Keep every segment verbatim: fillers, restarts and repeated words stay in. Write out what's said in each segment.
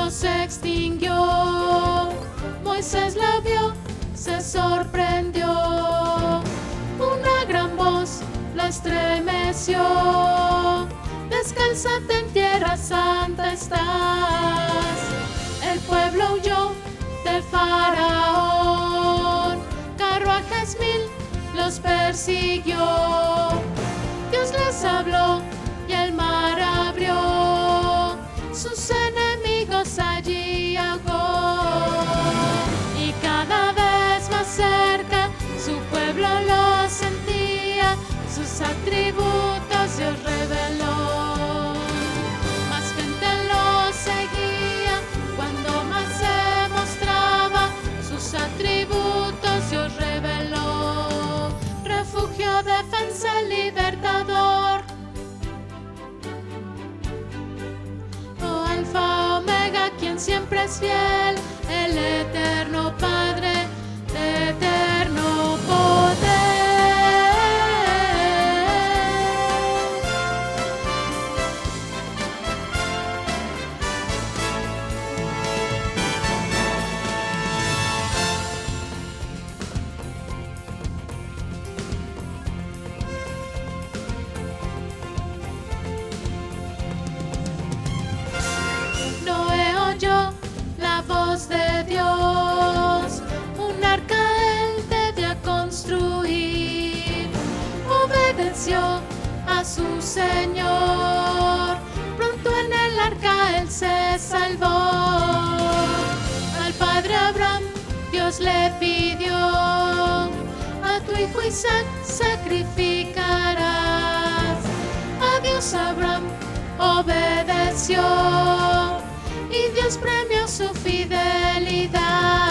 no se extinguió. Moisés la vio, se sorprendió. Una gran voz la estremeció. Descálzate en tierra santa estás. El pueblo huyó de Faraón. Carruajes mil los persiguió. Dios les habló y el mar abrió. Sus enemigos allí ahogó. Y cada vez más cerca su pueblo lo sentía. Sus atributos Dios reveló. Más gente lo seguía cuando más se mostraba. Sus atributos Dios reveló. Refugio, defensa, libertador. Oh, Alfa, Omega, quien siempre es fiel. El eterno Padre de eterno poder. Noé oyó la voz de Dios, un arca él debía construir. Obedeció a su Señor, pronto en el arca él se salvó. Al padre Abraham Dios le pidió, a tu hijo Isaac sacrificarás. A Dios Abraham obedeció y Dios premió su fidelidad.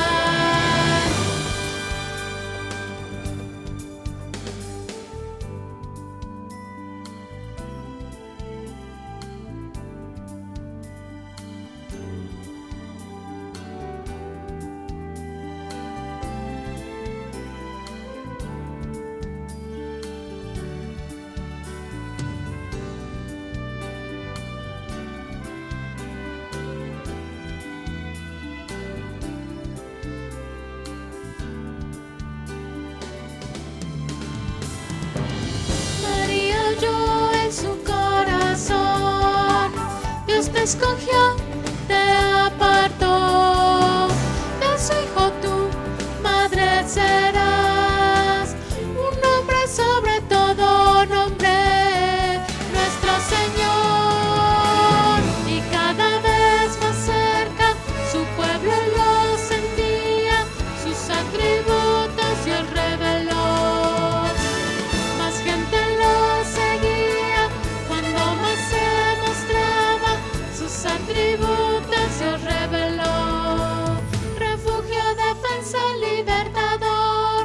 María oyó en su corazón, Dios te escogió, te apartó. De su hijo tu madre serás, un nombre sobre todo nombre, nuestro Señor. Y cada vez más cerca su pueblo lo sentía, sus atributos Dios reveló. Más gente lo seguía cuando más se mostraba. Sus atributos Dios reveló. Refugio, defensa, libertador.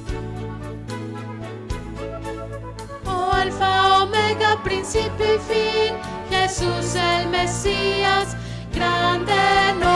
Oh, Alfa, Omega, principio y fin. Jesús el Mesías, grande no